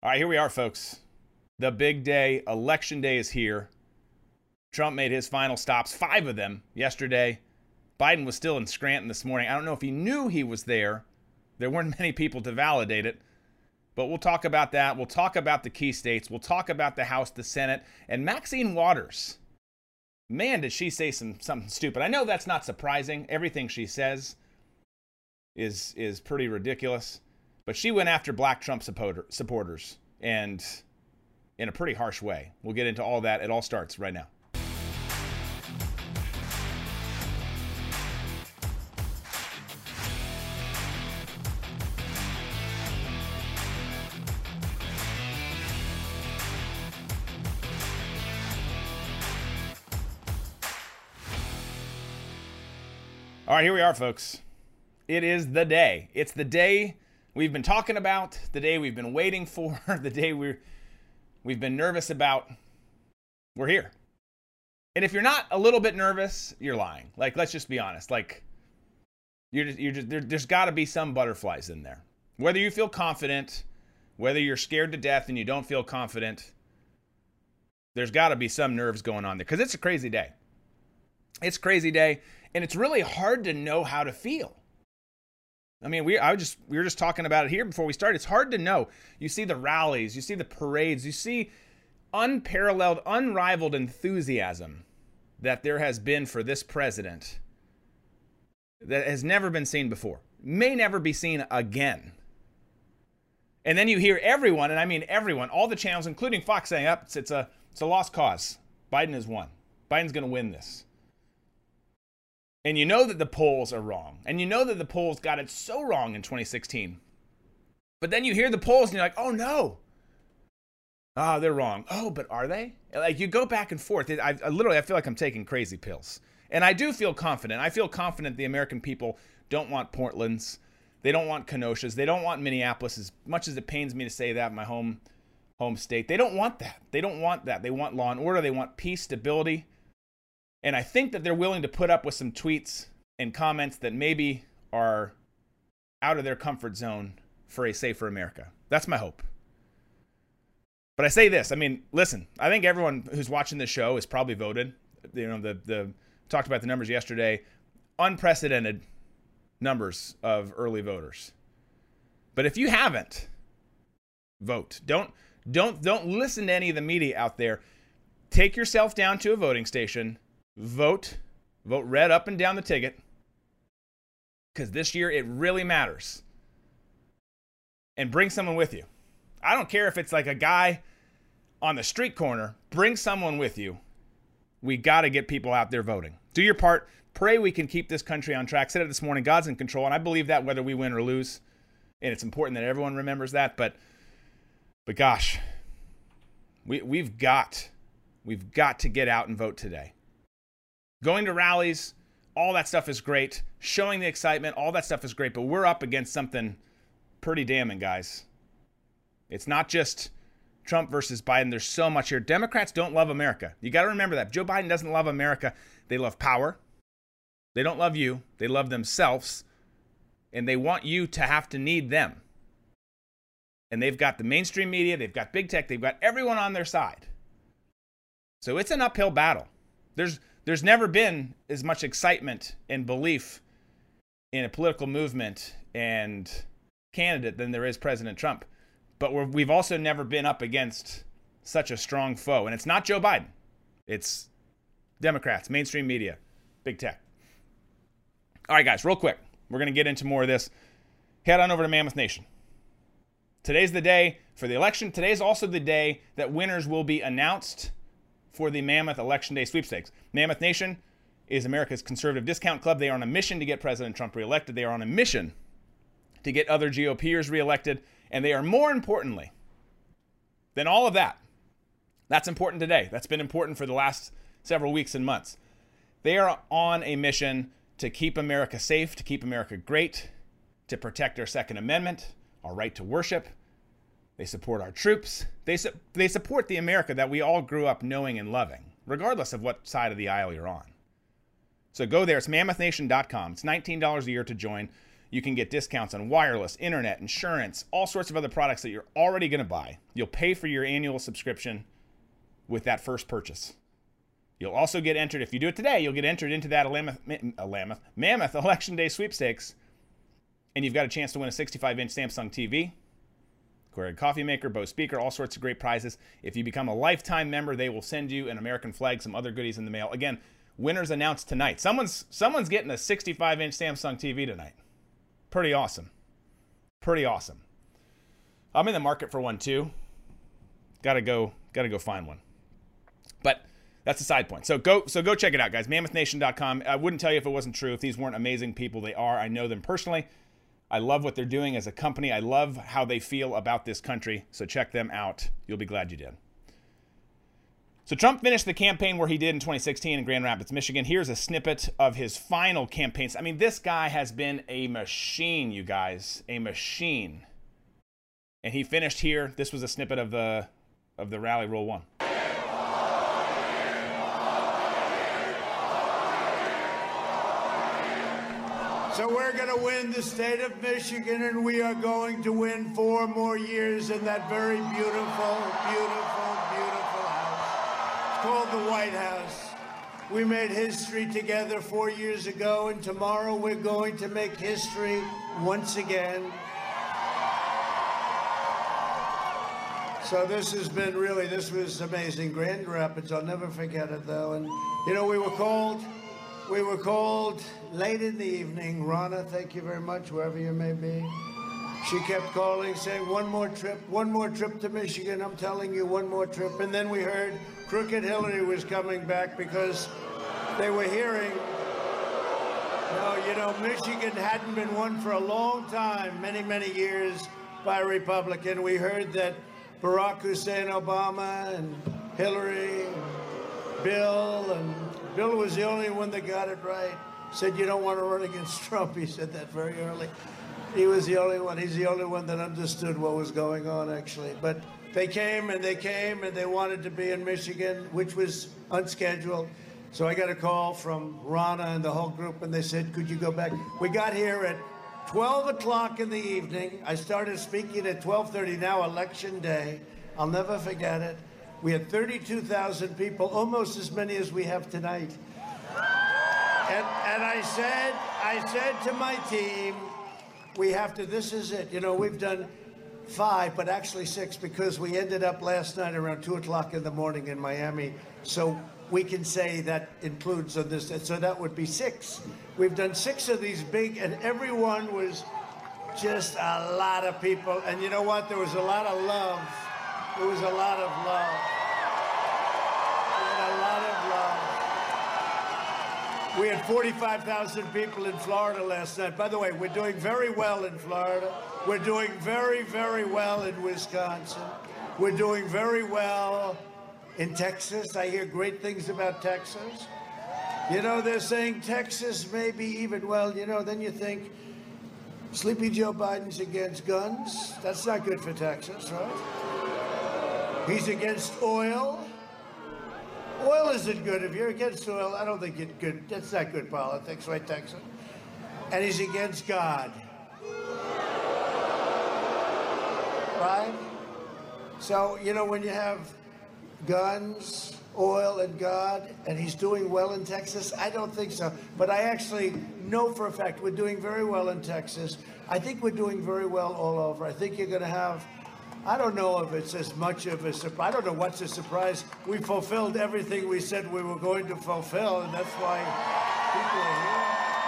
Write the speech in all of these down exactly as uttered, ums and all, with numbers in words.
All right, here we are, folks. The big day, election day is here. Trump made his final stops, five of them, yesterday. Biden was still in Scranton this morning. I don't know if he knew he was there. There weren't many people to validate it. But we'll talk about that. We'll talk about the key states. We'll talk about the House, the Senate, and Maxine Waters. Man, did she say some something stupid. I know that's not surprising. Everything she says is is pretty ridiculous. But she went after black Trump supporter, supporters, and in a pretty harsh way. We'll get into all that. It all starts right now. All right, here we are, folks. It is the day. It's the day we've been talking about, the day we've been waiting for, the day we're, we've been nervous about. We're here. And if you're not a little bit nervous, you're lying. Like, let's just be honest. Like, you're just, you're just there, there's got to be some butterflies in there. Whether you feel confident, whether you're scared to death and you don't feel confident, there's got to be some nerves going on there. Because it's a crazy day. It's a crazy day. And it's really hard to know how to feel. I mean, we I was just we were just talking about it here before we started. It's hard to know. You see the rallies, you see the parades, you see unparalleled, unrivaled enthusiasm that there has been for this president that has never been seen before, may never be seen again. And then you hear everyone, and I mean everyone, all the channels, including Fox, saying, "Up, it's, it's a it's a lost cause. Biden has won. Biden's going to win this." And you know that the polls are wrong. And you know that the polls got it so wrong in twenty sixteen. But then you hear the polls and you're like, oh no. Oh, they're wrong. Oh, but are they? Like, you go back and forth. I, I literally, I feel like I'm taking crazy pills. And I do feel confident. I feel confident the American people don't want Portlands. They don't want Kenosha's. They don't want Minneapolis, as much as it pains me to say that, my home, home state. They don't want that. They don't want that. They want law and order. They want peace, stability. And I think that they're willing to put up with some tweets and comments that maybe are out of their comfort zone for a safer America. That's my hope. But I say this, I mean, listen, I think everyone who's watching this show has probably voted. You know, the the talked about the numbers yesterday, unprecedented numbers of early voters. But if you haven't, vote. Don't don't don't listen to any of the media out there. Take yourself down to a voting station. Vote, vote red up and down the ticket, because this year it really matters. And bring someone with you. I don't care if it's like a guy on the street corner. Bring someone with you. We got to get people out there voting. Do your part. Pray we can keep this country on track. Said it this morning, God's in control, and I believe that whether we win or lose. And it's important that everyone remembers that. But, but gosh, we we've got, we've got to get out and vote today. Going to rallies, all that stuff is great. Showing the excitement, all that stuff is great. But we're up against something pretty damning, guys. It's not just Trump versus Biden. There's so much here. Democrats don't love America. You got to remember that. Joe Biden doesn't love America. They love power. They don't love you. They love themselves. And they want you to have to need them. And they've got the mainstream media. They've got big tech. They've got everyone on their side. So it's an uphill battle. There's... There's never been as much excitement and belief in a political movement and candidate than there is President Trump. But we're, we've also never been up against such a strong foe. And it's not Joe Biden. It's Democrats, mainstream media, big tech. All right, guys, real quick. We're going to get into more of this. Head on over to Mammoth Nation. Today's the day for the election. Today's also the day that winners will be announced for the Mammoth Election Day sweepstakes. Mammoth Nation is America's conservative discount club. They are on a mission to get President Trump reelected. They are on a mission to get other GOPers reelected. And they are, more importantly than all of that, that's important today. That's been important for the last several weeks and months. They are on a mission to keep America safe, to keep America great, to protect our Second Amendment, our right to worship. They support our troops. They su- they support the America that we all grew up knowing and loving, regardless of what side of the aisle you're on. So go there. It's mammoth nation dot com. It's nineteen dollars a year to join. You can get discounts on wireless, internet, insurance, all sorts of other products that you're already going to buy. You'll pay for your annual subscription with that first purchase. You'll also get entered, if you do it today, you'll get entered into that Alameth, Alameth, Mammoth Election Day sweepstakes, and you've got a chance to win a sixty-five inch Samsung T V, Keurig coffee maker, Bose speaker, all sorts of great prizes. If you become a lifetime member, they will send you an American flag, some other goodies in the mail. Again, winners announced tonight. Someone's someone's getting a sixty-five inch Samsung T V tonight. Pretty awesome. Pretty awesome. I'm in the market for one too. Gotta go, gotta go find one. But that's a side point. So go so go check it out, guys. mammoth nation dot com. I wouldn't tell you if it wasn't true, if these weren't amazing people. They are. I know them personally. I love what they're doing as a company. I love how they feel about this country. So check them out. You'll be glad you did. So Trump finished the campaign where he did in twenty sixteen in Grand Rapids, Michigan. Here's a snippet of his final campaigns. I mean, this guy has been a machine, you guys. A machine. And he finished here. This was a snippet of the of the rally. Roll one. So we're going to win the state of Michigan, and we are going to win four more years in that very beautiful, beautiful, beautiful house. It's called the White House. We made history together four years ago, and tomorrow we're going to make history once again. So this has been really, this was amazing. Grand Rapids, I'll never forget it, though. And, you know, we were called... We were called late in the evening. Ronna, thank you very much, wherever you may be. She kept calling, saying, one more trip, one more trip to Michigan. I'm telling you, one more trip. And then we heard Crooked Hillary was coming back because they were hearing, no, you know, Michigan hadn't been won for a long time, many, many years by a Republican. We heard that Barack Hussein Obama and Hillary, and Bill, and Bill was the only one that got it right. Said, you don't want to run against Trump. He said that very early. He was the only one. He's the only one that understood what was going on, actually. But they came and they came and they wanted to be in Michigan, which was unscheduled. So I got a call from Ronna and the whole group, and they said, could you go back? We got here at twelve o'clock in the evening. I started speaking at twelve thirty, now election day. I'll never forget it. We had thirty-two thousand people, almost as many as we have tonight. And, and I said, I said to my team, we have to, this is it. You know, we've done five, but actually six, because we ended up last night around two o'clock in the morning in Miami. So we can say that includes on this, so that would be six. We've done six of these big, and everyone was just a lot of people. And you know what? There was a lot of love. There was a lot of love. A lot of love. We had forty-five thousand people in Florida last night. By the way, we're doing very well in Florida. We're doing very, very well in Wisconsin. We're doing very well in Texas. I hear great things about Texas. You know, they're saying Texas may be even, well, you know, then you think, Sleepy Joe Biden's against guns. That's not good for Texas, right? He's against oil. Oil isn't good. If you're against oil, I don't think it's good. That's not good politics, right, Texas? And he's against God. Right? So, you know, when you have guns, oil, and God, and he's doing well in Texas, I don't think so. But I actually know for a fact we're doing very well in Texas. I think we're doing very well all over. I think you're going to have, I don't know if it's as much of a surprise. I don't know what's a surprise. We fulfilled everything we said we were going to fulfill, and that's why people are here.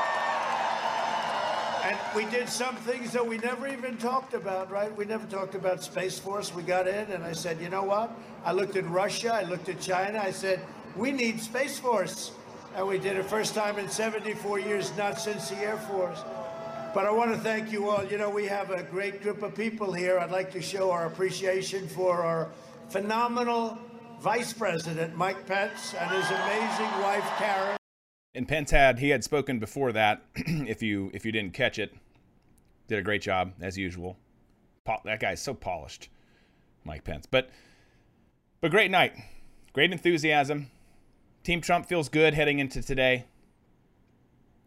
And we did some things that we never even talked about, right? We never talked about Space Force. We got in, and I said, you know what? I looked at Russia. I looked at China. I said, we need Space Force. And we did it first time in seventy-four years, not since the Air Force. But I want to thank you all. You know, we have a great group of people here. I'd like to show our appreciation for our phenomenal Vice President, Mike Pence, and his amazing wife, Karen. And Pence had, he had spoken before that, if you if you didn't catch it. Did a great job, as usual. Po- that guy's so polished, Mike Pence. But, but great night. Great enthusiasm. Team Trump feels good heading into today.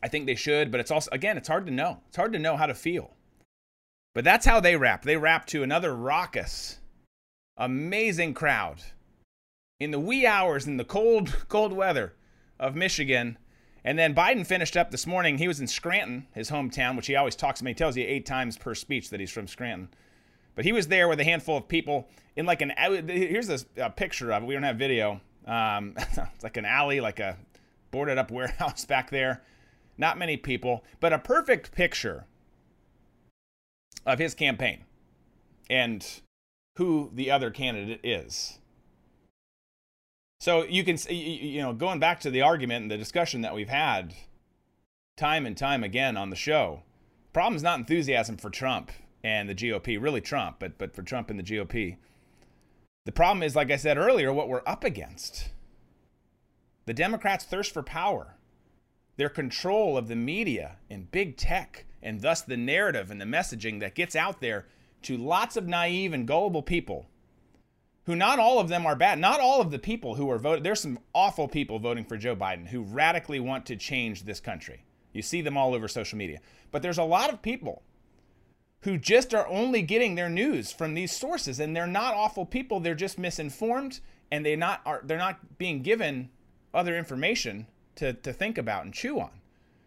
I think they should, but it's also, again, it's hard to know. It's hard to know how to feel. But that's how they rap. They rap to another raucous, amazing crowd in the wee hours in the cold, cold weather of Michigan. And then Biden finished up this morning. He was in Scranton, his hometown, which he always talks about. He tells you eight times per speech that he's from Scranton. But he was there with a handful of people in like an, here's a, a picture of it. We don't have video. Um, it's like an alley, like a boarded up warehouse back there. Not many people, but a perfect picture of his campaign and who the other candidate is. So you can, you know, going back to the argument and the discussion that we've had time and time again on the show, problem is not enthusiasm for Trump and the G O P, really Trump, but but for Trump and the G O P. The problem is, like I said earlier, what we're up against. The Democrats' thirst for power, their control of the media and big tech, and thus the narrative and the messaging that gets out there to lots of naive and gullible people who, not all of them are bad. Not all of the people who are voting. There's some awful people voting for Joe Biden who radically want to change this country. You see them all over social media. But there's a lot of people who just are only getting their news from these sources, and they're not awful people. They're just misinformed, and they not are they're not being given other information to, to think about and chew on.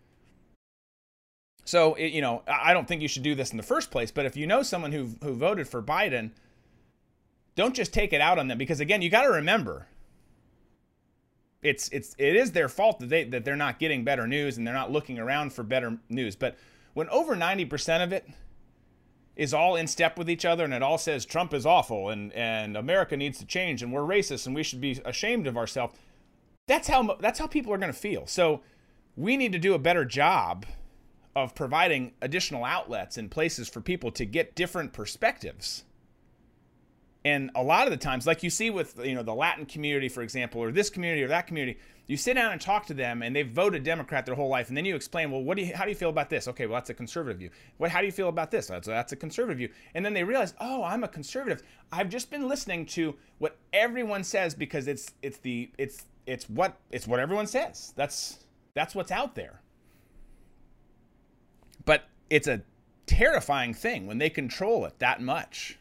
So, it, you know, I don't think you should do this in the first place, but if you know someone who who voted for Biden, don't just take it out on them, because again, you got to remember, it's it's it is their fault that they that they're not getting better news and they're not looking around for better news. But when over ninety percent of it is all in step with each other and it all says Trump is awful and and America needs to change and we're racist and we should be ashamed of ourselves, that's how that's how people are going to feel. So we need to do a better job of providing additional outlets and places for people to get different perspectives. And a lot of the times, like you see with, you know, the Latin community, for example, or this community or that community, you sit down and talk to them and they've voted Democrat their whole life. And then you explain, well, what do you, how do you feel about this? Okay, well, that's a conservative view. What, how do you feel about this? That's, that's a conservative view. And then they realize, oh, I'm a conservative. I've just been listening to what everyone says because it's, it's the, it's, it's what, it's what everyone says. That's, that's what's out there. But it's a terrifying thing when they control it that much.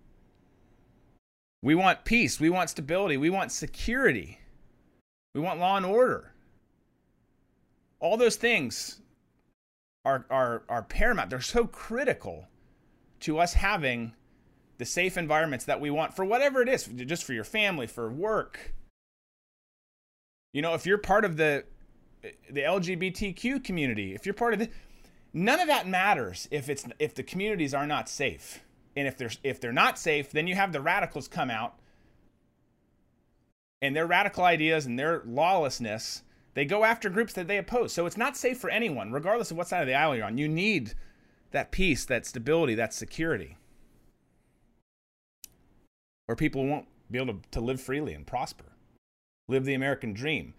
We want peace. We want stability. We want security. We want law and order. All those things are, are, are paramount. They're so critical to us having the safe environments that we want for whatever it is, just for your family, for work. You know, if you're part of the, the L G B T Q community, if you're part of the, none of that matters if it's if the communities are not safe. And if they're, if they're not safe, then you have the radicals come out and their radical ideas and their lawlessness, they go after groups that they oppose. So it's not safe for anyone, regardless of what side of the aisle you're on. You need that peace, that stability, that security, where people won't be able to, to live freely and prosper, live the American dream.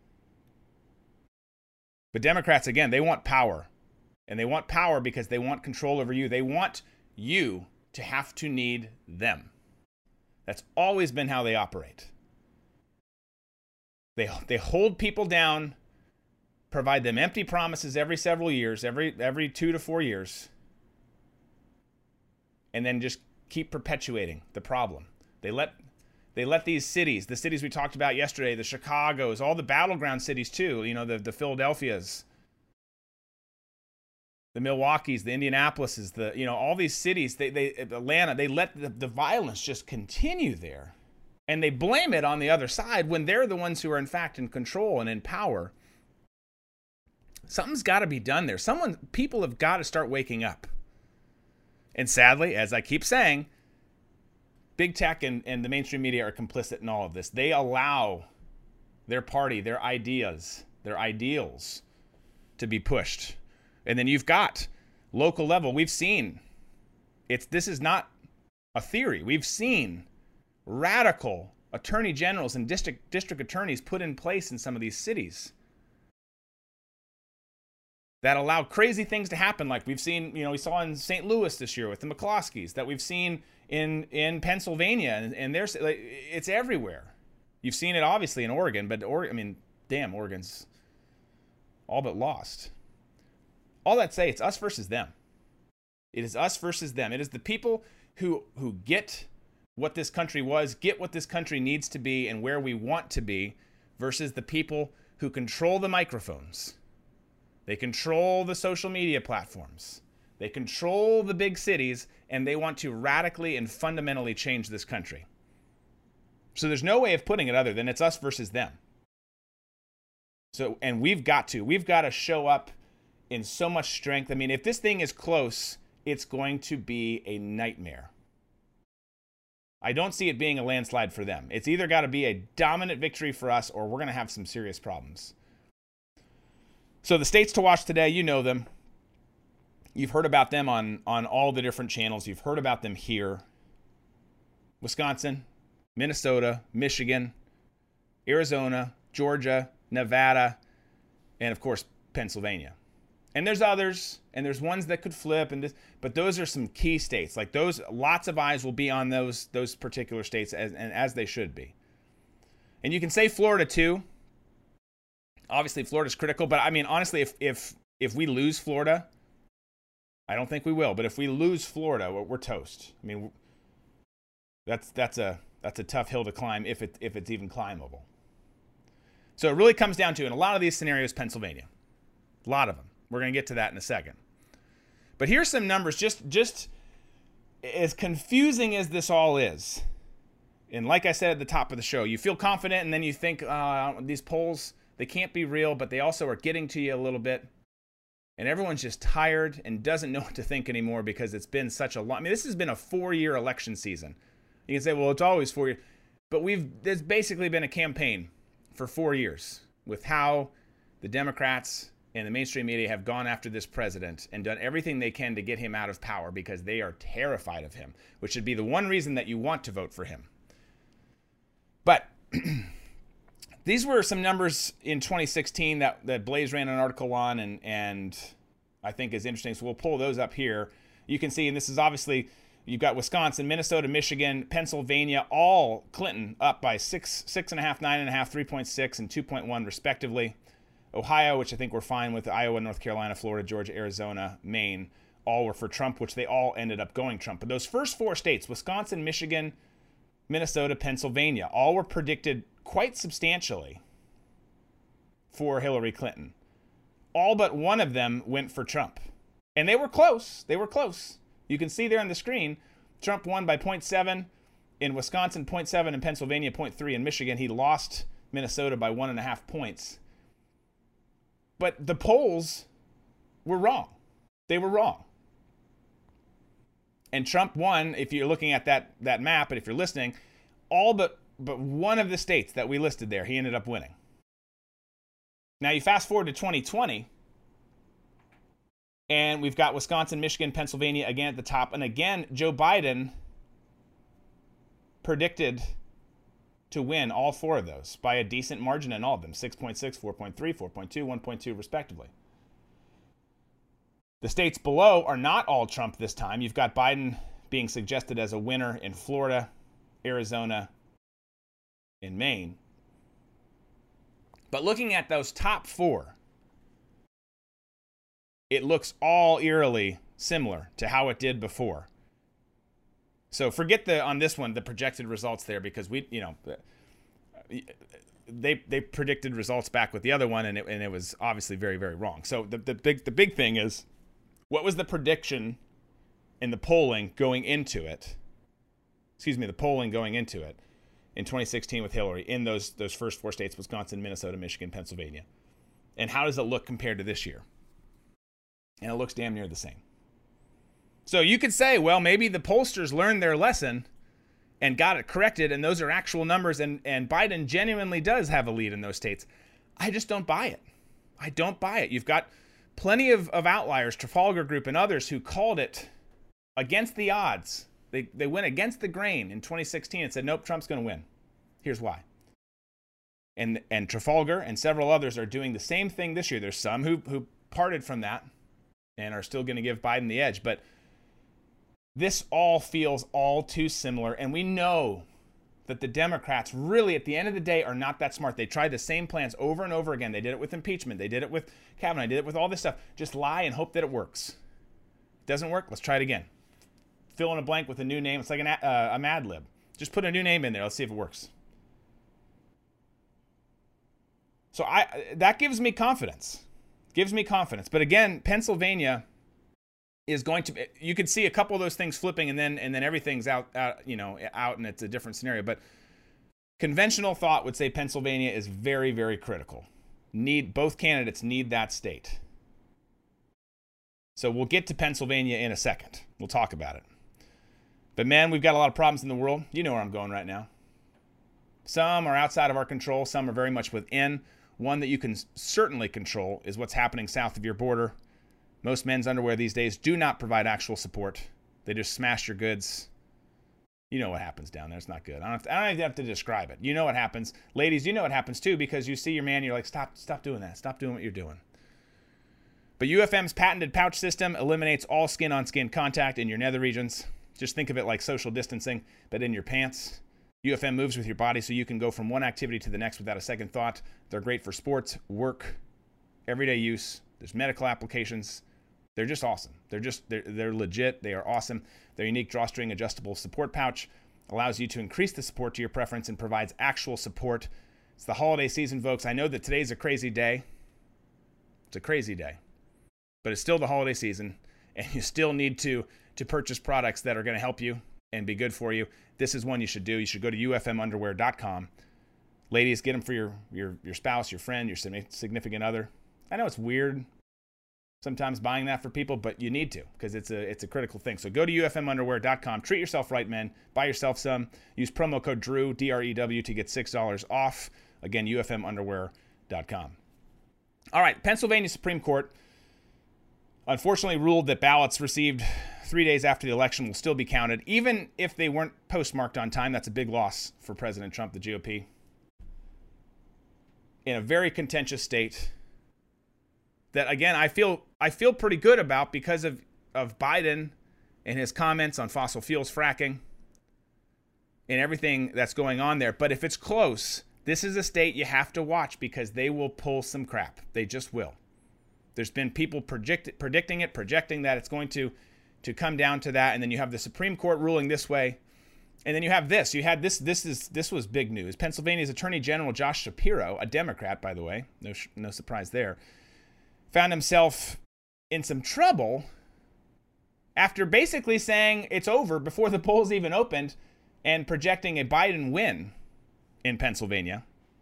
But Democrats, again, they want power. And they want power because they want control over you. They want you to have to need them. That's always been how they operate. They they hold people down, provide them empty promises every several years, every every two to four years, and then just keep perpetuating the problem. They let they let these cities, the cities we talked about yesterday, the Chicagos, all the battleground cities too, you know, the, the Philadelphias, the Milwaukee's, the Indianapolis's, the, you know, all these cities, they, they, Atlanta, they let the, the violence just continue there. And they blame it on the other side when they're the ones who are in fact in control and in power. Something's got to be done there. Someone, people have got to start waking up. And sadly, as I keep saying, big tech and, and the mainstream media are complicit in all of this. They allow their party, their ideas, their ideals to be pushed. And then you've got local level. We've seen it's this is not a theory. We've seen radical attorney generals and district district attorneys put in place in some of these cities that allow crazy things to happen. Like we've seen, you know, we saw in Saint Louis this year with the McCloskeys, that we've seen in in Pennsylvania, and, and there's like, it's everywhere. You've seen it obviously in Oregon, but or I mean, damn, Oregon's all but lost. all that say, it's us versus them. It is us versus them. It is the people who who get what this country was, get what this country needs to be and where we want to be, versus the people who control the microphones. They control the social media platforms. They control the big cities, and they want to radically and fundamentally change this country. So there's no way of putting it other than it's us versus them. So, and we've got to. We've got to show up in so much strength. I mean, if this thing is close, it's going to be a nightmare. I don't see it being a landslide for them. It's either got to be a dominant victory for us, or we're going to have some serious problems. So the states to watch today, you know them. You've heard about them on, on all the different channels. You've heard about them here. Wisconsin, Minnesota, Michigan, Arizona, Georgia, Nevada, and of course, Pennsylvania. And there's others, and there's ones that could flip, and this, but those are some key states. Like those, lots of eyes will be on those those particular states, as, and as they should be. And you can say Florida too. Obviously, Florida's critical, but I mean, honestly, if if if we lose Florida, I don't think we will. But if we lose Florida, we're, we're toast. I mean, that's that's a that's a tough hill to climb if it if it's even climbable. So it really comes down to, in a lot of these scenarios, Pennsylvania. A lot of them. We're going to get to that in a second. But here's some numbers, just, just as confusing as this all is. And like I said at the top of the show, you feel confident, and then you think, uh, these polls, they can't be real, but they also are getting to you a little bit. And everyone's just tired and doesn't know what to think anymore because it's been such a long... I mean, this has been a four-year election season. You can say, well, it's always four years. But we've there's basically been a campaign for four years with how the Democrats and the mainstream media have gone after this president and done everything they can to get him out of power because they are terrified of him, which should be the one reason that you want to vote for him. But these were some numbers in twenty sixteen that, that Blaze ran an article on, and, and I think is interesting. So we'll pull those up here. You can see, and this is obviously, you've got Wisconsin, Minnesota, Michigan, Pennsylvania, all Clinton up by six, six and a half, nine and a half, three point six, and two point one respectively. Ohio, which I think we're fine with, Iowa, North Carolina, Florida, Georgia, Arizona, Maine, all were for Trump, which they all ended up going Trump. But those first four states, Wisconsin, Michigan, Minnesota, Pennsylvania, all were predicted quite substantially for Hillary Clinton. All but one of them went for Trump. And they were close. They were close. You can see there on the screen, Trump won by zero point seven. In Wisconsin, zero point seven. In Pennsylvania, zero point three. In Michigan, he lost Minnesota by one and a half points. But the polls were wrong. They were wrong. And Trump won, if you're looking at that, that map, and if you're listening, all but, but one of the states that we listed there, he ended up winning. Now you fast forward to twenty twenty, and we've got Wisconsin, Michigan, Pennsylvania again at the top. And again, Joe Biden predicted to win all four of those by a decent margin in all of them, six point six, four point three, four point two, one point two respectively. The states below are not all Trump this time. You've got Biden being suggested as a winner in Florida, Arizona, and Maine. But looking at those top four, it looks all eerily similar to how it did before. So forget the on this one the projected results there, because we you know they they predicted results back with the other one, and it and it was obviously very very wrong. So the the big the big thing is, what was the prediction in the polling going into it? Excuse me, the polling going into it in twenty sixteen with Hillary in those those first four states: Wisconsin, Minnesota, Michigan, Pennsylvania. And how does it look compared to this year? And it looks damn near the same. So you could say, well, maybe the pollsters learned their lesson and got it corrected, and those are actual numbers, and, and Biden genuinely does have a lead in those states. I just don't buy it. I don't buy it. You've got plenty of, of outliers, Trafalgar Group and others, who called it against the odds. They, they went against the grain in twenty sixteen and said, nope, Trump's going to win. Here's why. And, and Trafalgar and several others are doing the same thing this year. There's some who, who parted from that and are still going to give Biden the edge, but this all feels all too similar, and we know that the Democrats really, at the end of the day, are not that smart. They tried the same plans over and over again. They did it with impeachment. They did it with Kavanaugh. They did it with all this stuff. Just lie and hope that it works. Doesn't work? Let's try it again. Fill in a blank with a new name. It's like an, uh, a Mad Lib. Just put a new name in there. Let's see if it works. So I that gives me confidence. Gives me confidence. But again, Pennsylvania is going to, you could see a couple of those things flipping and then and then everything's out, out you know, out and it's a different scenario. But conventional thought would say Pennsylvania is very, very critical. Need both candidates need that state. So we'll get to Pennsylvania in a second. We'll talk about it. But man, we've got a lot of problems in the world. You know where I'm going right now. Some are outside of our control. Some are very much within. One that you can certainly control is what's happening south of your border. Most men's underwear these days do not provide actual support. They just smash your goods. You know what happens down there. It's not good. I don't have to, I don't even have to describe it. You know what happens. Ladies, you know what happens too, because you see your man, you're like, stop, stop doing that. Stop doing what you're doing. But U F M's patented pouch system eliminates all skin-on-skin contact in your nether regions. Just think of it like social distancing, but in your pants. U F M moves with your body so you can go from one activity to the next without a second thought. They're great for sports, work, everyday use. There's medical applications. They're just awesome. They're just, they're, they're legit. They are awesome. Their unique drawstring adjustable support pouch allows you to increase the support to your preference and provides actual support. It's the holiday season, folks. I know that today's a crazy day. It's a crazy day. But it's still the holiday season, and you still need to, to purchase products that are going to help you and be good for you. This is one you should do. You should go to U F M underwear dot com. Ladies, get them for your, your, your spouse, your friend, your significant other. I know it's weird sometimes buying that for people, but you need to because it's a it's a critical thing. So go to U F M underwear dot com. Treat yourself right, men. Buy yourself some. Use promo code Drew, D R E W, to get six dollars off. Again, U F M underwear dot com. All right, Pennsylvania Supreme Court unfortunately ruled that ballots received three days after the election will still be counted, even if they weren't postmarked on time. That's a big loss for President Trump, the G O P. In a very contentious state that, again, I feel I feel pretty good about because of, of Biden and his comments on fossil fuels fracking and everything that's going on there. But if it's close, this is a state you have to watch because they will pull some crap. They just will. There's been people predict, predicting it, projecting that it's going to, to come down to that. And then you have the Supreme Court ruling this way. And then you have this. You had this. This is this was big news. Pennsylvania's Attorney General Josh Shapiro, a Democrat, by the way, no no surprise there, found himself in some trouble after basically saying it's over before the polls even opened and projecting a Biden win in Pennsylvania.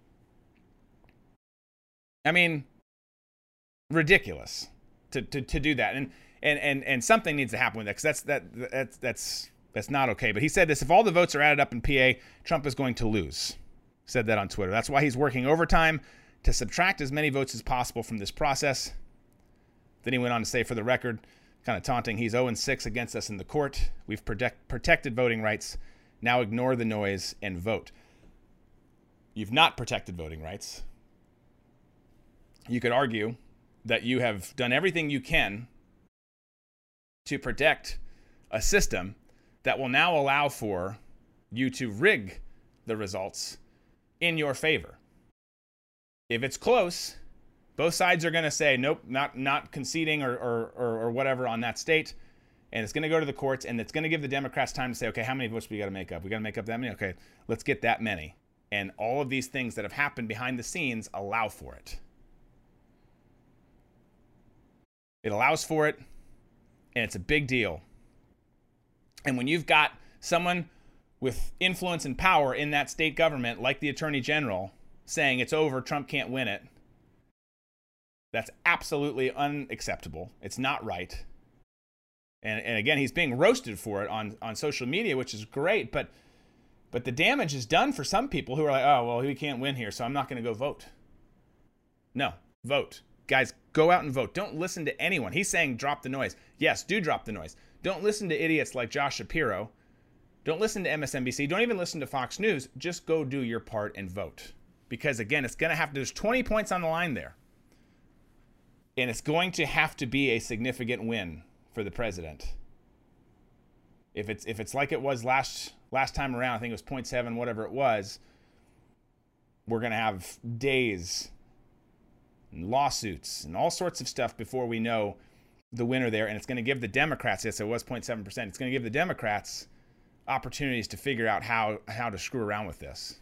I mean, ridiculous to, to, to do that. And, and, and, and something needs to happen with that because that's, that, that's, that's, that's not okay. But he said this: if all the votes are added up in P A, Trump is going to lose. Said that on Twitter. That's why he's working overtime to subtract as many votes as possible from this process. Then he went on to say, for the record, kind of taunting, he's oh and six against us in the court. We've protect, protected voting rights. Now ignore the noise and vote. You've not protected voting rights. You could argue that you have done everything you can to protect a system that will now allow for you to rig the results in your favor. If it's close, both sides are going to say, nope, not not conceding or, or, or, or whatever on that state. And it's going to go to the courts, and it's going to give the Democrats time to say, okay, how many votes do we got to make up? We got to make up that many? Okay, let's get that many. And all of these things that have happened behind the scenes allow for it. It allows for it, and it's a big deal. And when you've got someone with influence and power in that state government, like the Attorney General, saying it's over, Trump can't win it, that's absolutely unacceptable. It's not right. And, and again, he's being roasted for it on, on social media, which is great. But but the damage is done for some people who are like, oh, well, we can't win here, so I'm not going to go vote. No, vote. Guys, go out and vote. Don't listen to anyone. He's saying drop the noise. Yes, do drop the noise. Don't listen to idiots like Josh Shapiro. Don't listen to M S N B C. Don't even listen to Fox News. Just go do your part and vote. Because, again, it's going to have to, there's twenty points on the line there. And it's going to have to be a significant win for the president. If it's if it's like it was last last time around, I think it was zero point seven, whatever it was, we're going to have days and lawsuits and all sorts of stuff before we know the winner there. And it's going to give the Democrats, yes, it was zero point seven percent. It's going to give the Democrats opportunities to figure out how, how to screw around with this.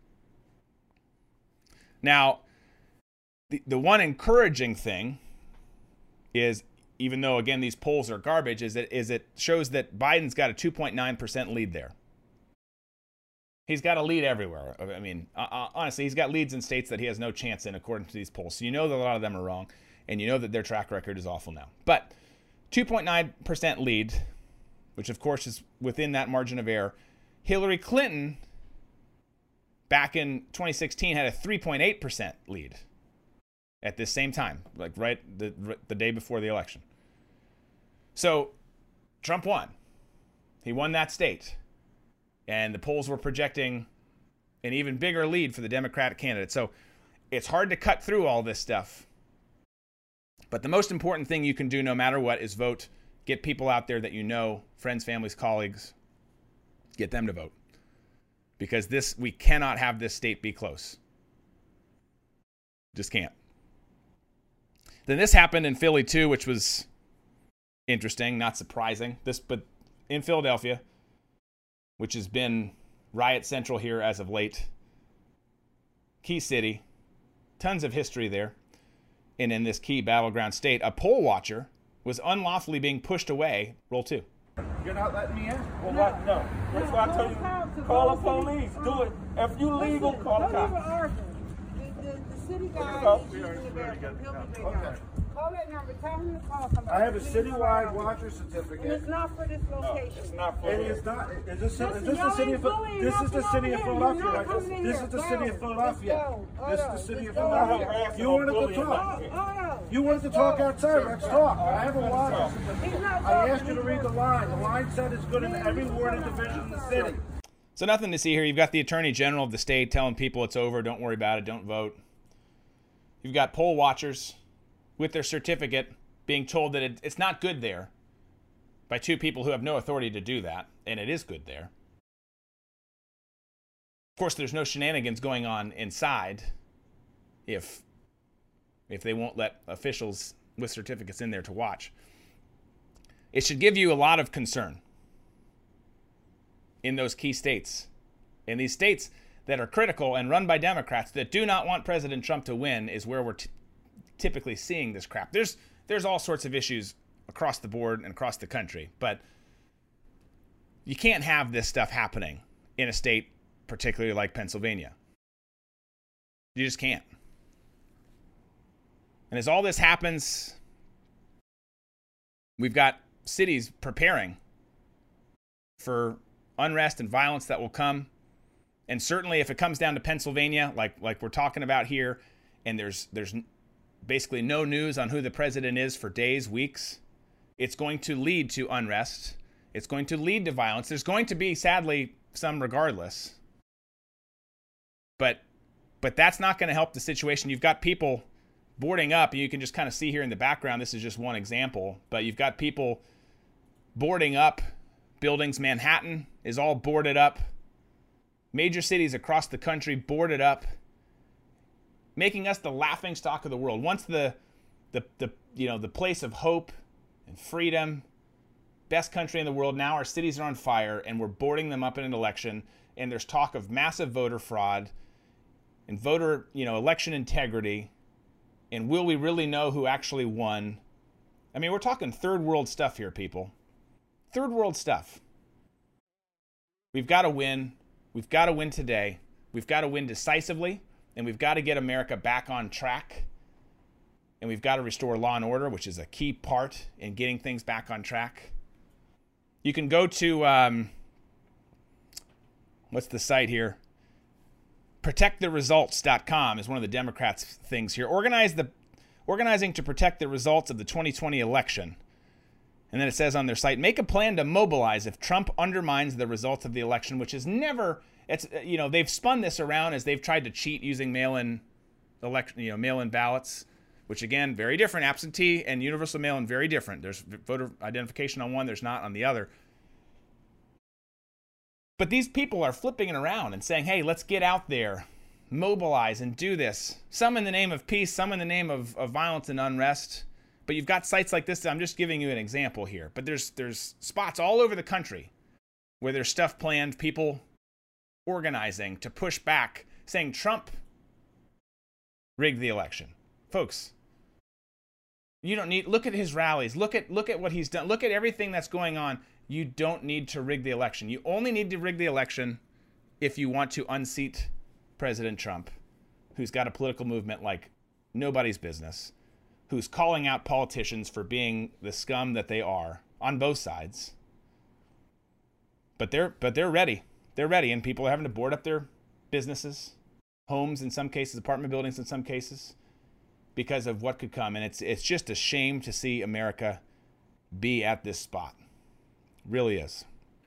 Now, the, the one encouraging thing is, even though, again, these polls are garbage, is that is it shows that Biden's got a two point nine percent lead there. He's got a lead everywhere. I mean, uh, honestly, he's got leads in states that he has no chance in, according to these polls. So you know that a lot of them are wrong, and you know that their track record is awful now. But two point nine percent lead, which, of course, is within that margin of error. Hillary Clinton, back in twenty sixteen, had a three point eight percent lead at this same time, like right the, the day before the election. So Trump won. He won that state. And the polls were projecting an even bigger lead for the Democratic candidate. So it's hard to cut through all this stuff. But the most important thing you can do no matter what is vote. Get people out there that you know, friends, families, colleagues. Get them to vote. Because this, we cannot have this state be close. Just can't. Then this happened in Philly too, which was interesting, not surprising. This, but in Philadelphia, which has been riot central here as of late. Key city, tons of history there. And in this key battleground state, a poll watcher was unlawfully being pushed away. Roll two. You're not letting me in? Well, what? No. That's why I tell you, call the police. Do it. If you legal, call the cops. The, the, the city guy is using the bathroom. He'll be right now. Call that number. Tell him to call somebody. I have a citywide watcher certificate. And it's not for this location. It's not for. It is not. Is this, Listen, is this the city of This is the city of Philadelphia, right? This is the city of Philadelphia. This is the city of Philadelphia. You wanted to talk. You wanted to talk outside. Let's talk. I have a watcher certificate. I asked you to read the line. The line said it's good in every ward and division in the city. So nothing to see here. You've got the Attorney General of the state telling people it's over. Don't worry about it. Don't vote. You've got poll watchers with their certificate being told that it, it's not good there by two people who have no authority to do that, and it is good there. Of course, there's no shenanigans going on inside if, if they won't let officials with certificates in there to watch. It should give you a lot of concern in those key states. In these states that are critical and run by Democrats that do not want President Trump to win is where we're t- typically seeing this crap. There's there's all sorts of issues across the board and across the country, but you can't have this stuff happening in a state particularly like Pennsylvania. You just can't. And as all this happens, we've got cities preparing for unrest and violence that will come. And certainly if it comes down to Pennsylvania, like like we're talking about here, and there's there's basically no news on who the president is for days, weeks, it's going to lead to unrest. It's going to lead to violence. There's going to be, sadly, some regardless. But but that's not going to help the situation. You've got people boarding up, and you can just kind of see here in the background, this is just one example, but you've got people boarding up buildings. Manhattan is all boarded up. Major cities across the country boarded up, making us the laughing stock of the world. Once the, the, the, you know, the place of hope and freedom, best country in the world, now our cities are on fire, and we're boarding them up in an election, and there's talk of massive voter fraud and voter, you know, election integrity, and will we really know who actually won? I mean, we're talking third world stuff here, people. Third world stuff. We've got to win. We've got to win today. We've got to win decisively, and we've got to get America back on track. And we've got to restore law and order, which is a key part in getting things back on track. You can go to, um, what's the site here? protect the results dot com is one of the Democrats' things here. Organize the, organizing to protect the results of the twenty twenty election. And then it says on their site, make a plan to mobilize if Trump undermines the results of the election, which is never, it's, you know, they've spun this around as they've tried to cheat using mail-in election, you know, mail-in ballots, which again, very different. Absentee and universal mail-in, very different. There's voter identification on one, there's not on the other. But these people are flipping it around and saying, hey, let's get out there, mobilize and do this. Some in the name of peace, some in the name of, of violence and unrest. But you've got sites like this. I'm just giving you an example here. But there's there's spots all over the country where there's stuff planned, people organizing to push back, saying Trump rigged the election. Folks, you don't need, look at his rallies. Look at look at what he's done. Look at everything that's going on. You don't need to rig the election. You only need to rig the election if you want to unseat President Trump, who's got a political movement like nobody's business, who's calling out politicians for being the scum that they are on both sides. But they're but they're ready. They're ready, and people are having to board up their businesses, homes in some cases, apartment buildings in some cases, because of what could come. And it's it's just a shame to see America be at this spot. Really is.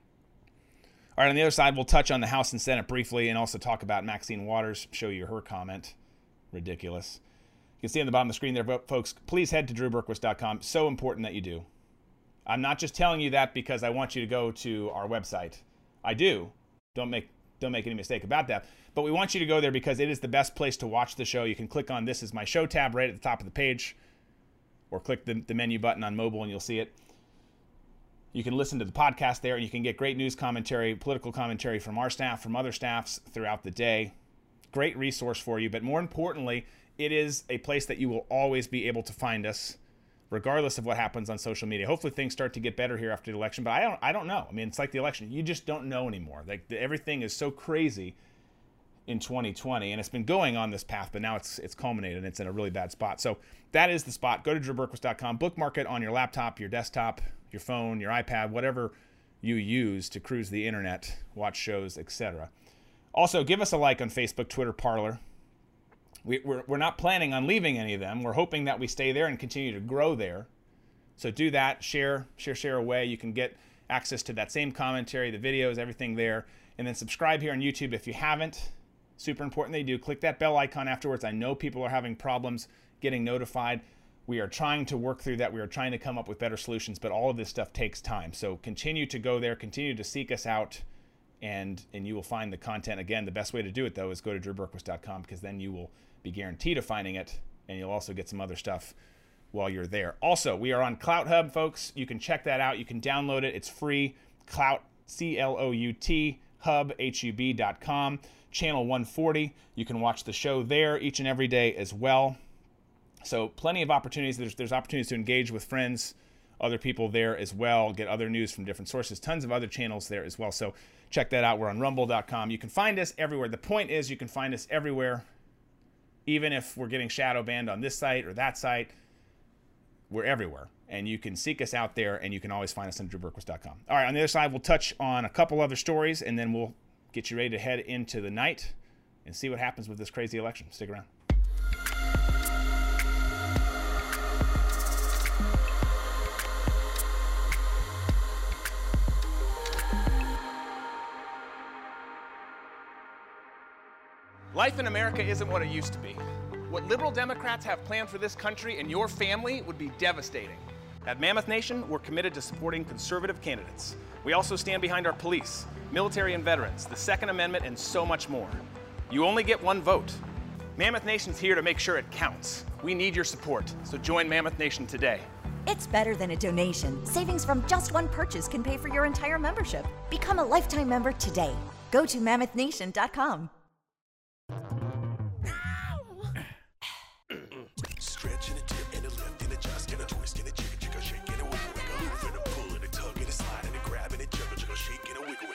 All right, on the other side, we'll touch on the House and Senate briefly and also talk about Maxine Waters, show you her comment. Ridiculous. You can see on the bottom of the screen there, folks, please head to drew berquist dot com. So important that you do. I'm not just telling you that because I want you to go to our website. I do. Don't make don't make any mistake about that. But we want you to go there because it is the best place to watch the show. You can click on This Is My Show tab right at the top of the page, or click the, the menu button on mobile and you'll see it. You can listen to the podcast there, and you can get great news commentary, political commentary from our staff, from other staffs throughout the day. Great resource for you. But more importantly, it is a place that you will always be able to find us, regardless of what happens on social media. Hopefully things start to get better here after the election, but I don't I don't know. I mean, it's like the election. You just don't know anymore. Like the, everything is so crazy in twenty twenty, and it's been going on this path, but now it's it's culminated and it's in a really bad spot. So that is the spot. Go to drew berquist dot com, bookmark it on your laptop, your desktop, your phone, your iPad, whatever you use to cruise the internet, watch shows, et cetera. Also, give us a like on Facebook, Twitter, Parler. We, we're, we're not planning on leaving any of them. We're hoping that we stay there and continue to grow there. So do that. Share, share, share away. You can get access to that same commentary, the videos, everything there. And then subscribe here on YouTube if you haven't. Super important that you do. Click that bell icon afterwards. I know people are having problems getting notified. We are trying to work through that. We are trying to come up with better solutions, but all of this stuff takes time. So continue to go there. Continue to seek us out, and, and you will find the content. Again, the best way to do it, though, is go to drew berquist dot com, because then you will be guaranteed of finding it, and you'll also get some other stuff while you're there. Also, we are on Clout Hub, folks. You can check that out. You can download it. It's free. Clout, C L O U T, hub, H U B dot com. Channel one forty. You can watch the show there each and every day as well. So plenty of opportunities. There's, there's opportunities to engage with friends, other people there as well, get other news from different sources, tons of other channels there as well. So check that out. We're on rumble dot com. You can find us everywhere. The point is you can find us everywhere. Even if we're getting shadow banned on this site or that site, we're everywhere. And you can seek us out there, and you can always find us on drew berquist dot com. All right, on the other side, we'll touch on a couple other stories, and then we'll get you ready to head into the night and see what happens with this crazy election. Stick around. Life in America isn't what it used to be. What liberal Democrats have planned for this country and your family would be devastating. At Mammoth Nation, we're committed to supporting conservative candidates. We also stand behind our police, military and veterans, the Second Amendment, and so much more. You only get one vote. Mammoth Nation's here to make sure it counts. We need your support, so join Mammoth Nation today. It's better than a donation. Savings from just one purchase can pay for your entire membership. Become a lifetime member today. Go to mammoth nation dot com. Stretching it to the left and adjust and a twist and a jiggle jiggle shake and a wiggle wiggle. Move and a pull and a tug and a slide and a grab and a jiggle jiggle shake and a wiggle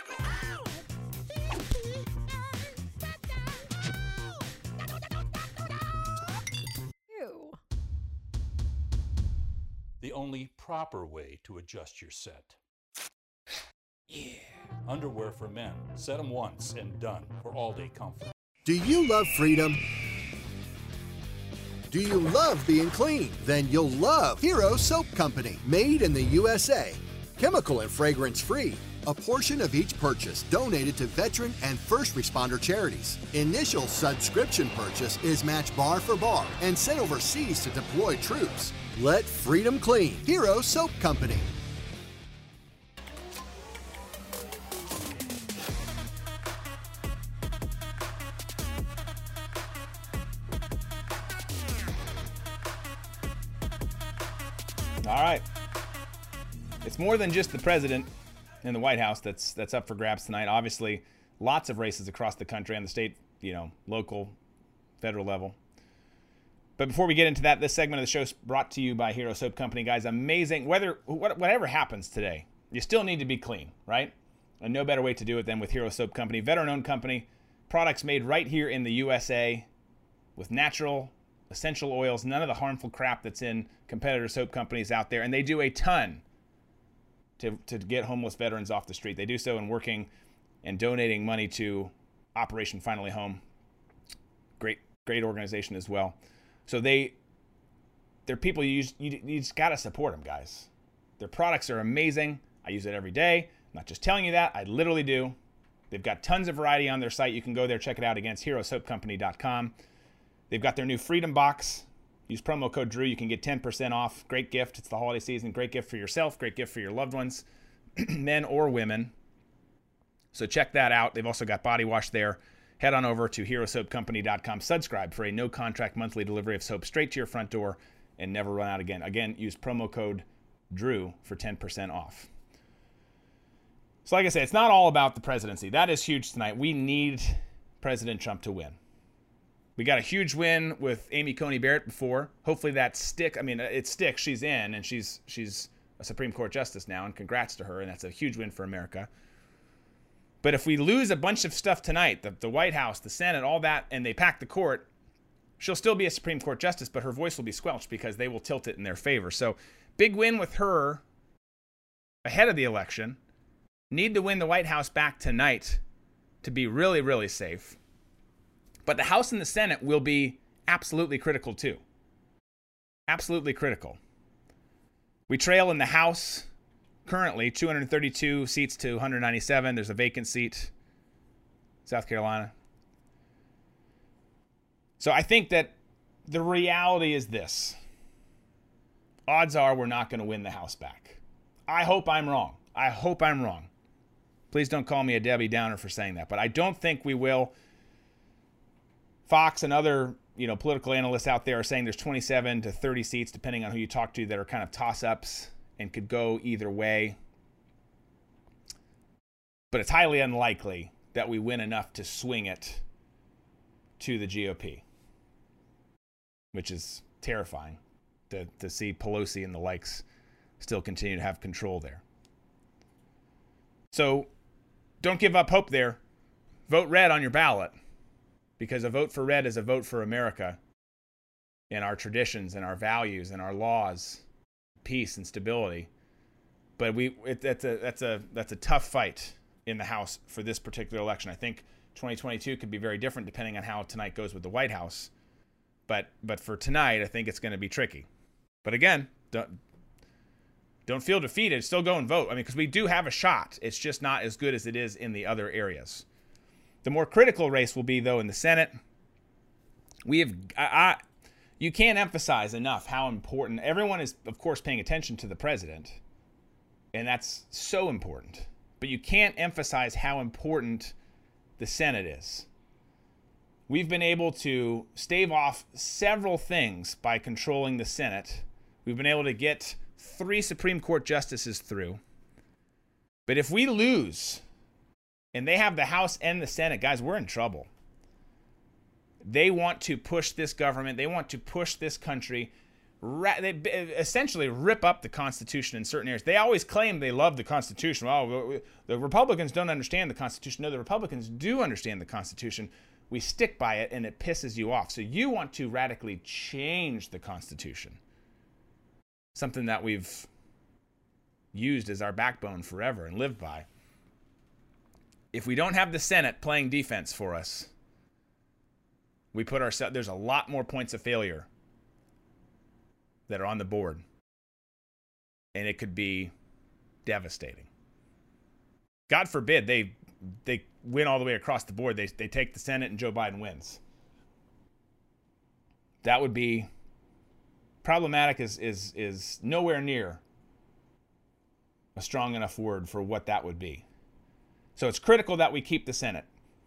wiggle. Ew. The only proper way to adjust your set. Yeah. Underwear for men. Set them once and done for all-day comfort. Do you love freedom? Do you love being clean? Then you'll love Hero Soap Company, made in the U S A. Chemical and fragrance free. A portion of each purchase donated to veteran and first responder charities. Initial subscription purchase is matched bar for bar and sent overseas to deploy troops. Let freedom clean. Hero Soap Company. All right. It's more than just the president in the White House that's that's up for grabs tonight. Obviously, lots of races across the country on the state, you know, local, federal level. But before we get into that, this segment of the show is brought to you by Hero Soap Company. Guys, amazing. Whether whatever happens today, you still need to be clean, right? And no better way to do it than with Hero Soap Company. Veteran-owned company. Products made right here in the U S A with natural, essential oils. None of the harmful crap that's in competitor soap companies out there. And they do a ton to, to get homeless veterans off the street. They do so in working and donating money to Operation Finally Home. Great, great organization as well. So they, they're people you, use, you, you just got to support them, guys. Their products are amazing. I use it every day. I'm not just telling you that. I literally do. They've got tons of variety on their site. You can go there, check it out again. It's hero soap company dot com. They've got their new Freedom Box. Use promo code Drew. You can get ten percent off. Great gift. It's the holiday season. Great gift for yourself. Great gift for your loved ones, men or women. So check that out. They've also got body wash there. Head on over to hero soap company dot com. Subscribe for a no-contract monthly delivery of soap straight to your front door and never run out again. Again, use promo code Drew for ten percent off. So like I said, it's not all about the presidency. That is huge tonight. We need President Trump to win. We got a huge win with Amy Coney Barrett before. Hopefully that stick. I mean, it sticks. She's in, and she's she's a Supreme Court justice now, and congrats to her, and that's a huge win for America. But if we lose a bunch of stuff tonight, the, the White House, the Senate, all that, and they pack the court, she'll still be a Supreme Court justice, but her voice will be squelched because they will tilt it in their favor. So big win with her ahead of the election. Need to win the White House back tonight to be really, really safe. But the House and the Senate will be absolutely critical too. Absolutely critical. We trail in the House currently, two hundred thirty-two seats to one hundred ninety-seven. There's a vacant seat, South Carolina. So I think that the reality is this. Odds are we're not going to win the House back. I hope I'm wrong. I hope I'm wrong. Please don't call me a Debbie Downer for saying that, but I don't think we will. Fox and other, you know, political analysts out there are saying there's twenty-seven to thirty seats, depending on who you talk to, that are kind of toss-ups and could go either way. But it's highly unlikely that we win enough to swing it to the G O P, which is terrifying to, to see Pelosi and the likes still continue to have control there. So don't give up hope there. Vote red on your ballot, because a vote for red is a vote for America and our traditions and our values and our laws, peace and stability. But we it, that's a that's a that's a tough fight in the House for this particular election. I think twenty twenty-two could be very different depending on how tonight goes with the White House. But but for tonight, I think it's going to be tricky. But again, don't don't feel defeated. Still go and vote. I mean, because we do have a shot. It's just not as good as it is in the other areas. The more critical race will be, though, in the Senate. We have, I, I, you can't emphasize enough how important, everyone is, of course, paying attention to the president, and that's so important. But you can't emphasize how important the Senate is. We've been able to stave off several things by controlling the Senate. We've been able to get three Supreme Court justices through. But if we lose, and they have the House and the Senate, guys, we're in trouble. They want to push this government. They want to push this country. They essentially rip up the Constitution in certain areas. They always claim they love the Constitution. Oh, the Republicans don't understand the Constitution. No, the Republicans do understand the Constitution. We stick by it, and it pisses you off. So you want to radically change the Constitution, something that we've used as our backbone forever and lived by. If we don't have the Senate playing defense for us, we put ourselves, there's a lot more points of failure that are on the board, and it could be devastating. God forbid they they win all the way across the board. They they take the Senate and Joe Biden wins. That would be problematic. Is is is nowhere near a strong enough word for what that would be. So it's critical that we keep the Senate.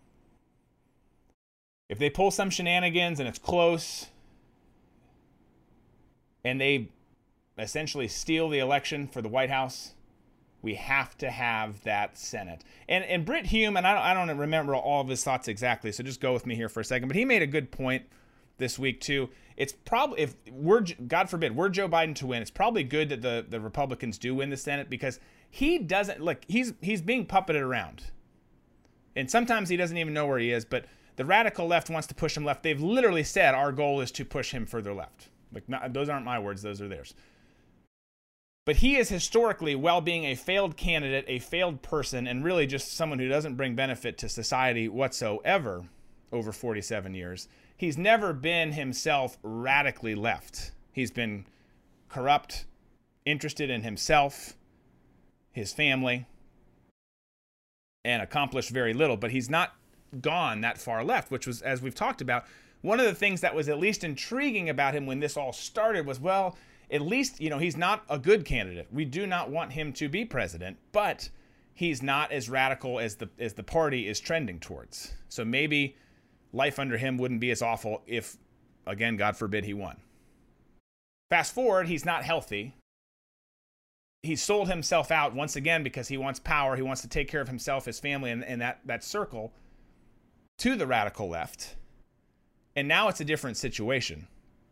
If they pull some shenanigans and it's close, and they essentially steal the election for the White House, we have to have that Senate. And and Brit Hume, and I don't, I don't remember all of his thoughts exactly, so just go with me here for a second, but he made a good point this week too. It's probably, if we're, God forbid, we're Joe Biden to win, it's probably good that the, the Republicans do win the Senate, because he doesn't, look, he's he's being puppeted around. And sometimes he doesn't even know where he is, but the radical left wants to push him left. They've literally said our goal is to push him further left. Like, not, those aren't my words, those are theirs. But he is historically, while being a failed candidate, a failed person, and really just someone who doesn't bring benefit to society whatsoever over forty-seven years, he's never been himself radically left. He's been corrupt, interested in himself, his family, and accomplished very little. But he's not gone that far left, which was, as we've talked about, one of the things that was at least intriguing about him when this all started was, well, at least, you know, he's not a good candidate. We do not want him to be president, but he's not as radical as the as the party is trending towards. So maybe life under him wouldn't be as awful if, again, God forbid, he won. Fast forward, he's not healthy. He's sold himself out once again because he wants power. He wants to take care of himself, his family, and, and that, that circle to the radical left. And now it's a different situation.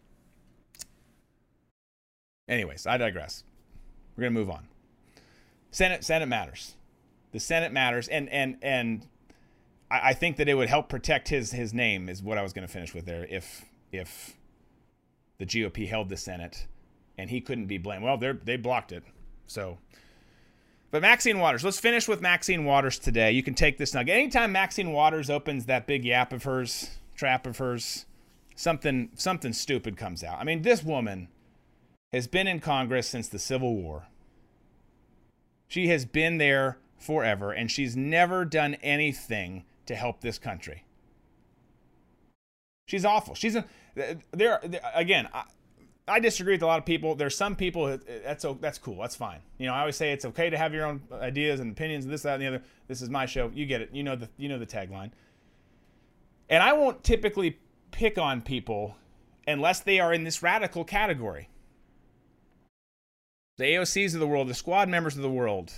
Anyways, I digress. We're going to move on. Senate Senate matters. The Senate matters. And and and I, I think that it would help protect his his name is what I was going to finish with there if if the G O P held the Senate and he couldn't be blamed. Well, they they blocked it. So, but Maxine Waters, let's finish with Maxine Waters today. You can take this nugget. Anytime Maxine Waters opens that big yap of hers, trap of hers, something something stupid comes out. I mean, this woman has been in Congress since the Civil War. She has been there forever, and she's never done anything to help this country. She's awful. She's a, there again. I, I disagree with a lot of people. There's some people that's that's cool. That's fine. You know, I always say it's okay to have your own ideas and opinions. This, that, and the other. This is my show. You get it. You know the you know the tagline. And I won't typically pick on people unless they are in this radical category. The A O Cs of the world, the squad members of the world.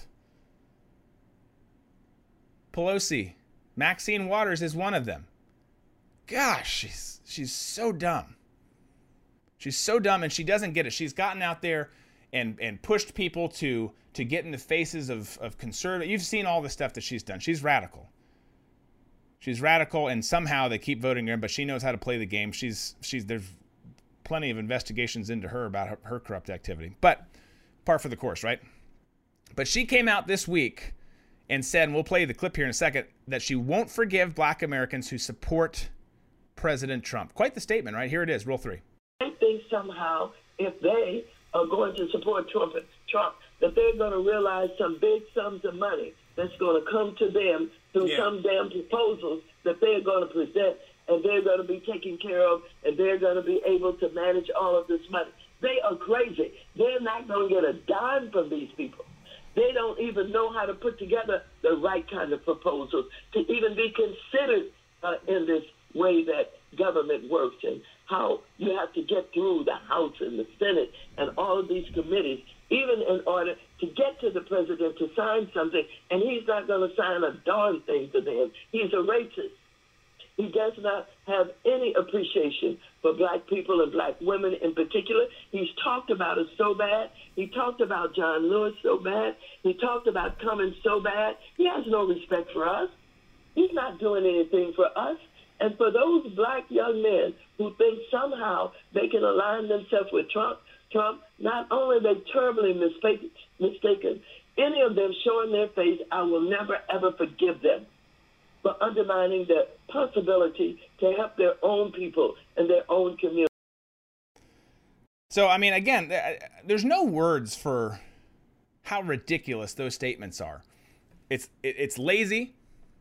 Pelosi, Maxine Waters is one of them. Gosh, she's she's so dumb. She's so dumb, and she doesn't get it. She's gotten out there and and pushed people to to get in the faces of of conservative. You've seen all the stuff that she's done. She's radical. She's radical, and somehow they keep voting her in, but she knows how to play the game. She's she's there's plenty of investigations into her about her, her corrupt activity. But par for the course, right? But she came out this week and said, and we'll play the clip here in a second, that she won't forgive black Americans who support President Trump. Quite the statement, right? Here it is, roll three. I think somehow if they are going to support Trump, Trump that they're going to realize some big sums of money that's going to come to them through yeah. some damn proposals that they're going to present, and they're going to be taken care of, and they're going to be able to manage all of this money. They are crazy. They're not going to get a dime from these people. They don't even know how to put together the right kind of proposals to even be considered uh, in this way that government works, and how you have to get through the House and the Senate and all of these committees, even in order to get to the president to sign something, and he's not going to sign a darn thing to them. He's a racist. He does not have any appreciation for black people and black women in particular. He's talked about us so bad. He talked about John Lewis so bad. He talked about Cummings so bad. He has no respect for us. He's not doing anything for us. And for those black young men who think somehow they can align themselves with Trump, Trump, not only are they terribly mistaken, mistaken, any of them showing their face, I will never, ever forgive them for undermining the possibility to help their own people and their own community. So, I mean, again, there's no words for how ridiculous those statements are. It's it, it's lazy.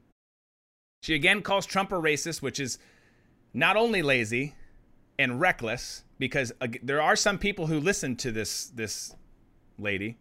She again calls Trump a racist, which is not only lazy and reckless, because uh, there are some people who listen to this this lady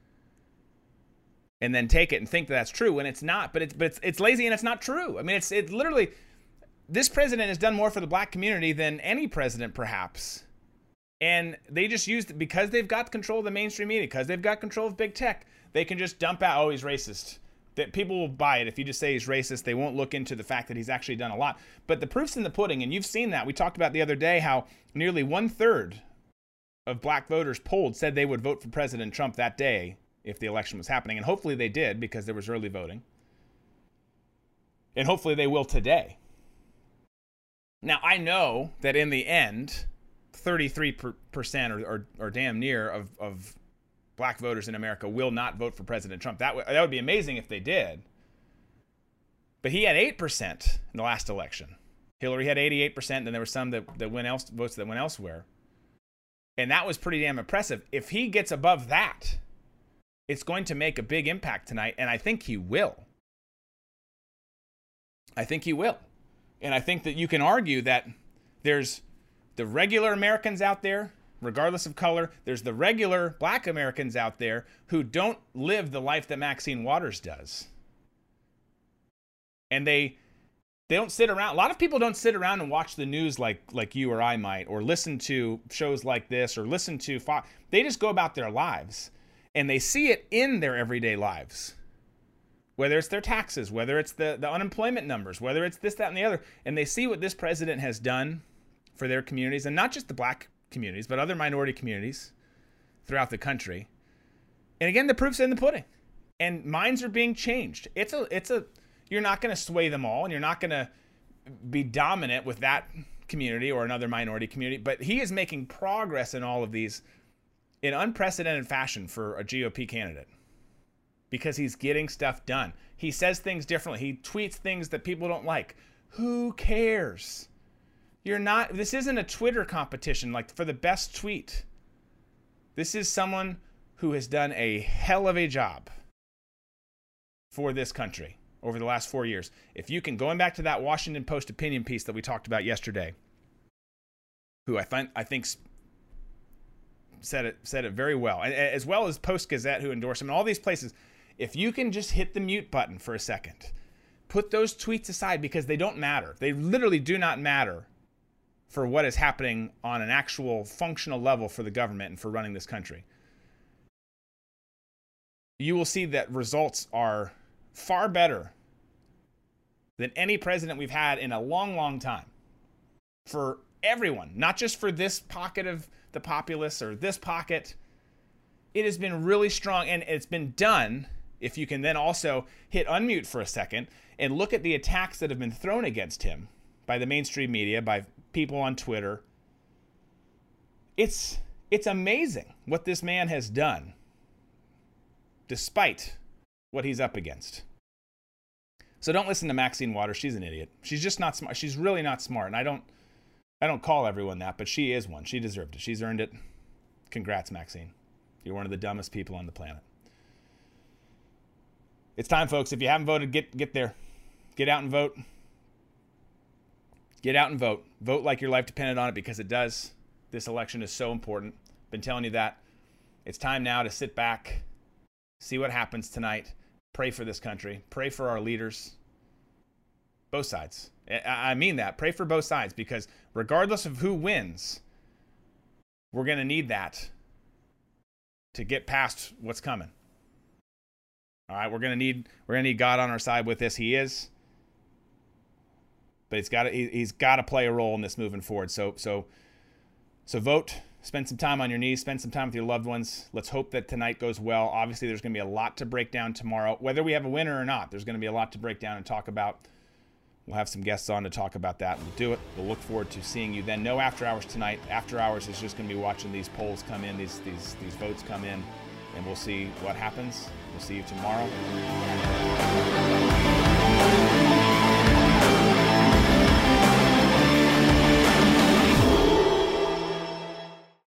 and then take it and think that that's true, and it's not. But it's but it's, it's lazy and it's not true. I mean, it's it literally. This president has done more for the black community than any president, perhaps, And they just used, because they've got control of the mainstream media, because they've got control of big tech, they can just dump out, oh, he's racist. That people will buy it if you just say he's racist. They won't look into the fact that he's actually done a lot. But the proof's in the pudding, and you've seen that. We talked about the other day how nearly one-third of black voters polled said they would vote for President Trump that day if the election was happening. And hopefully they did, because there was early voting. And hopefully they will today. Now, I know that in the end, thirty-three percent or, or, or damn near of, of black voters in America will not vote for President Trump. That, w- that would be amazing if they did. But he had eight percent in the last election. Hillary had eighty-eight percent, and there were some that, that went else, votes that went elsewhere. And that was pretty damn impressive. If he gets above that, it's going to make a big impact tonight, and I think he will. I think he will. And I think that you can argue that there's the regular Americans out there, regardless of color. There's the regular black Americans out there who don't live the life that Maxine Waters does. And they they don't sit around. A lot of people don't sit around and watch the news like like you or I might, or listen to shows like this, or listen to Fox. They just go about their lives, and they see it in their everyday lives. Whether it's their taxes, whether it's the, the unemployment numbers, whether it's this, that, and the other. And they see what this president has done for their communities, and not just the black communities, but other minority communities throughout the country. And again, the proof's in the pudding. And minds are being changed. It's a, it's a, you're not going to sway them all, and you're not going to be dominant with that community or another minority community. But he is making progress in all of these in unprecedented fashion for a G O P candidate. Because he's getting stuff done. He says things differently. He tweets things that people don't like. Who cares? You're not, this isn't a Twitter competition like for the best tweet. This is someone who has done a hell of a job for this country over the last four years. If you can, going back to that Washington Post opinion piece that we talked about yesterday, who I find, I think said it, said it very well, and as well as Post Gazette, who endorsed him, and all these places. If you can just hit the mute button for a second, put those tweets aside because they don't matter. They literally do not matter for what is happening on an actual functional level for the government and for running this country. You will see that results are far better than any president we've had in a long, long time. For everyone, not just for this pocket of the populace or this pocket. It has been really strong, and it's been done. If you can then also hit unmute for a second and look at the attacks that have been thrown against him by the mainstream media, by people on Twitter. It's it's amazing what this man has done despite what he's up against. So don't listen to Maxine Waters. She's an idiot. She's just not smart. She's really not smart. And I don't I don't call everyone that, but she is one. She deserved it. She's earned it. Congrats, Maxine. You're one of the dumbest people on the planet. It's time, folks. If you haven't voted, get get there. Get out and vote. Get out and vote. Vote like your life depended on it, because it does. This election is so important. Been telling you that. It's time now to sit back, see what happens tonight. Pray for this country. Pray for our leaders. Both sides. I mean that. Pray for both sides, because regardless of who wins, we're going to need that to get past what's coming. All right, we're going to need we're going to need God on our side with this. He is. But he's got to he, he's got to play a role in this moving forward. So so so vote, spend some time on your knees, spend some time with your loved ones. Let's hope that tonight goes well. Obviously, there's going to be a lot to break down tomorrow. Whether we have a winner or not, there's going to be a lot to break down and talk about. We'll have some guests on to talk about that. We'll do it. We'll look forward to seeing you then. No after hours tonight. After hours is just going to be watching these polls come in, these these these votes come in, and we'll see what happens. We'll see you tomorrow.